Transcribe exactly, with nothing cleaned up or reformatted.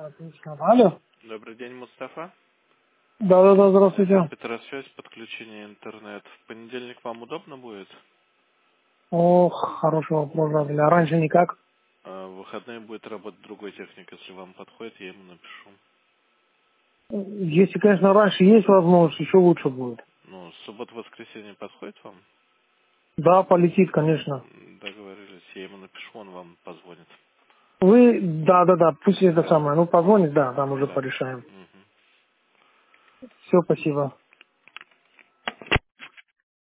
Отлично. Алло. Добрый день, Мустафа. Да-да-да, здравствуйте. Петросвязь, подключение интернет. В понедельник вам удобно будет? Ох, хороший вопрос задали. А раньше никак? А в выходные будет работать другой техник. Если вам подходит, я ему напишу. Если, конечно, раньше есть возможность, еще лучше будет. Ну, суббота-воскресенье подходит вам? Да, полетит, конечно. М, Договорились, я ему напишу, он вам позвонит. Вы, да-да-да, пусть это самое, ну позвонит, да, там уже Да. порешаем. Мгм. Все, спасибо.